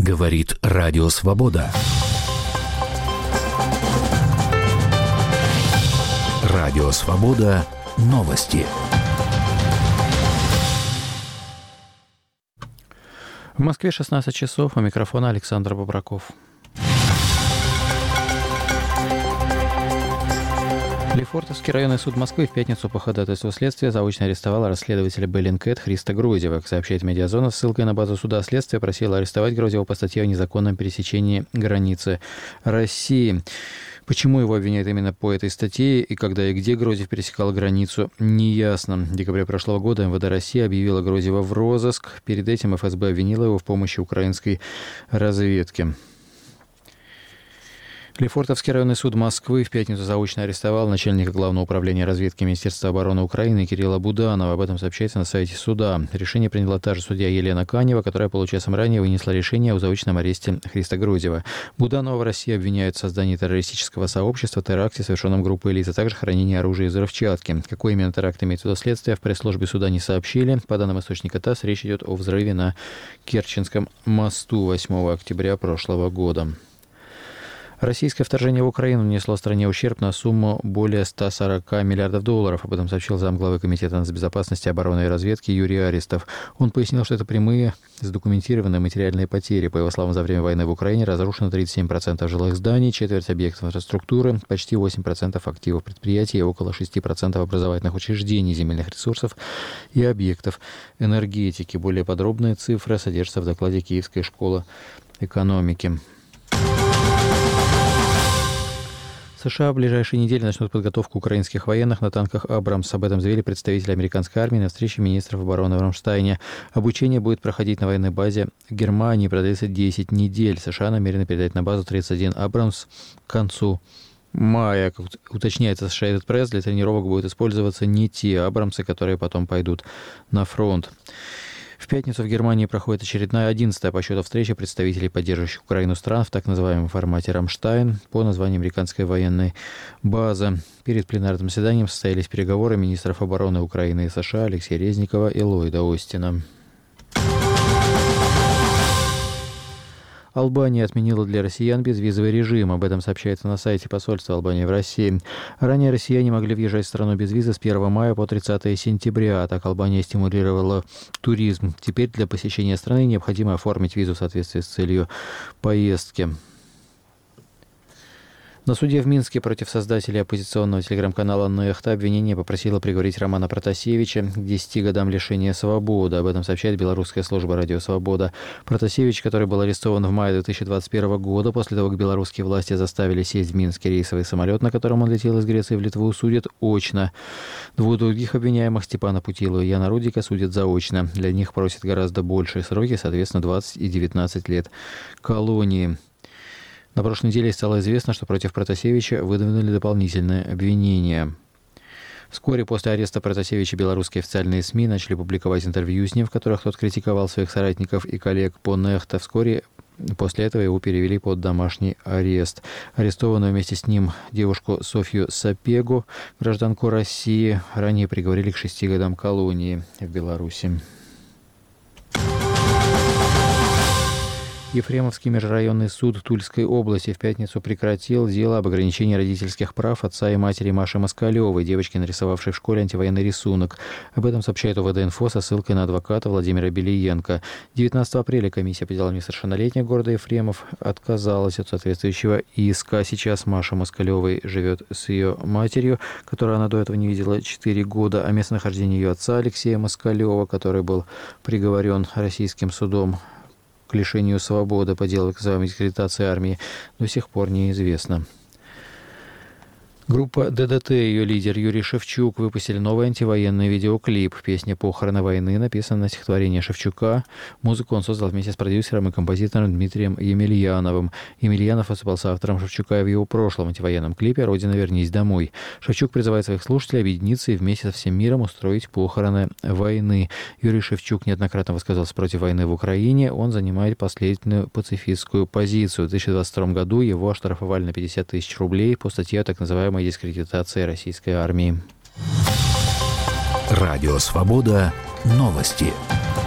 Говорит Радио Свобода. Радио Свобода. Новости. В Москве 16 часов. У микрофона Александр Бобраков. Лефортовский районный суд Москвы в пятницу по ходатайству следствия заочно арестовал расследователя Bellingcat Христа Грозева. Как сообщает «Медиазона», с ссылкой на базу суда следствие просило арестовать Грозева по статье о незаконном пересечении границы России. Почему его обвиняют именно по этой статье и когда и где Грозев пересекал границу, неясно. В декабре прошлого года МВД России объявила Грозева в розыск. Перед этим ФСБ обвинила его в помощи украинской разведке. Лефортовский районный суд Москвы в пятницу заочно арестовал начальника Главного управления разведки Министерства обороны Украины Кирилла Буданова. Об этом сообщается на сайте суда. Решение приняла та же судья Елена Канева, которая получасом ранее вынесла решение о заочном аресте Христа Грозева. Буданова в России обвиняют в создании террористического сообщества, теракте, совершенном группой лиц, а также хранении оружия и взрывчатки. Какой именно теракт имеет в виду следствие, в пресс-службе суда не сообщили. По данным источника ТАСС, речь идет о взрыве на Керченском мосту 8 октября прошлого года. Российское вторжение в Украину нанесло стране ущерб на сумму более 140 миллиардов долларов. Об этом сообщил замглавы Комитета нацбезопасности, обороны и разведки Юрий Аристов. Он пояснил, что это прямые задокументированные материальные потери. По его словам, за время войны в Украине разрушено 37% жилых зданий, четверть объектов инфраструктуры, почти 8% активов предприятий и около 6% образовательных учреждений, земельных ресурсов и объектов энергетики. Более подробные цифры содержатся в докладе Киевской школы экономики. США в ближайшие недели начнут подготовку украинских военных на танках «Абрамс». Об этом заявили представители американской армии на встрече министров обороны в Рамштайне. Обучение будет проходить на военной базе Германии, продлится 10 недель. США намерены передать на базу 31 «Абрамс» к концу мая. Как уточняется Associated Press, для тренировок будут использоваться не те «Абрамсы», которые потом пойдут на фронт. В пятницу в Германии проходит очередная 11-я по счету встреча представителей поддерживающих Украину стран в так называемом формате «Рамштайн» по названию американской военной базы. Перед пленарным заседанием состоялись переговоры министров обороны Украины и США Алексея Резникова и Ллойда Остина. Албания отменила для россиян безвизовый режим. Об этом сообщается на сайте посольства Албании в России. Ранее россияне могли въезжать в страну без визы с 1 мая по 30 сентября. Так Албания стимулировала туризм. Теперь для посещения страны необходимо оформить визу в соответствии с целью поездки. На суде в Минске против создателей оппозиционного телеграм-канала «Нехта» обвинение попросило приговорить Романа Протасевича к 10 годам лишения свободы. Об этом сообщает белорусская служба «Радио Свобода». Протасевич, который был арестован в мае 2021 года, после того, как белорусские власти заставили сесть в Минский рейсовый самолет, на котором он летел из Греции в Литву, судят очно. Двух других обвиняемых, Степана Путилова и Яна Рудика, судят заочно. Для них просят гораздо большие сроки, соответственно, 20 и 19 лет колонии. На прошлой неделе стало известно, что против Протасевича выдвинули дополнительное обвинение. Вскоре после ареста Протасевича белорусские официальные СМИ начали публиковать интервью с ним, в которых тот критиковал своих соратников и коллег по «Нехта». Вскоре после этого его перевели под домашний арест. Арестованную вместе с ним девушку Софью Сапегу, гражданку России, ранее приговорили к 6 годам колонии в Беларуси. Ефремовский межрайонный суд Тульской области в пятницу прекратил дело об ограничении родительских прав отца и матери Маши Москалевой, девочки, нарисовавшей в школе антивоенный рисунок. Об этом сообщает УВД-Инфо со ссылкой на адвоката Владимира Белиенко. 19 апреля комиссия по делам несовершеннолетних города Ефремов отказалась от соответствующего иска. Сейчас Маша Москалевой живет с ее матерью, которую она до этого не видела 4 года, а местонахождение ее отца Алексея Москалева, который был приговорен российским судом к лишению свободы по делу о дискредитации армии, до сих пор неизвестно. Группа ДДТ и ее лидер Юрий Шевчук выпустили новый антивоенный видеоклип. Песня «Похороны войны» написана на стихотворение Шевчука. Музыку он создал вместе с продюсером и композитором Дмитрием Емельяновым. Емельянов выступал с автором Шевчука в его прошлом антивоенном клипе «Родина, вернись домой». Шевчук призывает своих слушателей объединиться и вместе со всем миром устроить похороны войны. Юрий Шевчук неоднократно высказался против войны в Украине. Он занимает последовательную пацифистскую позицию. В 2022 году его оштрафовали на 50 тысяч рублей по статье о так называемой дискредитации российской армии. Радио Свобода. Новости.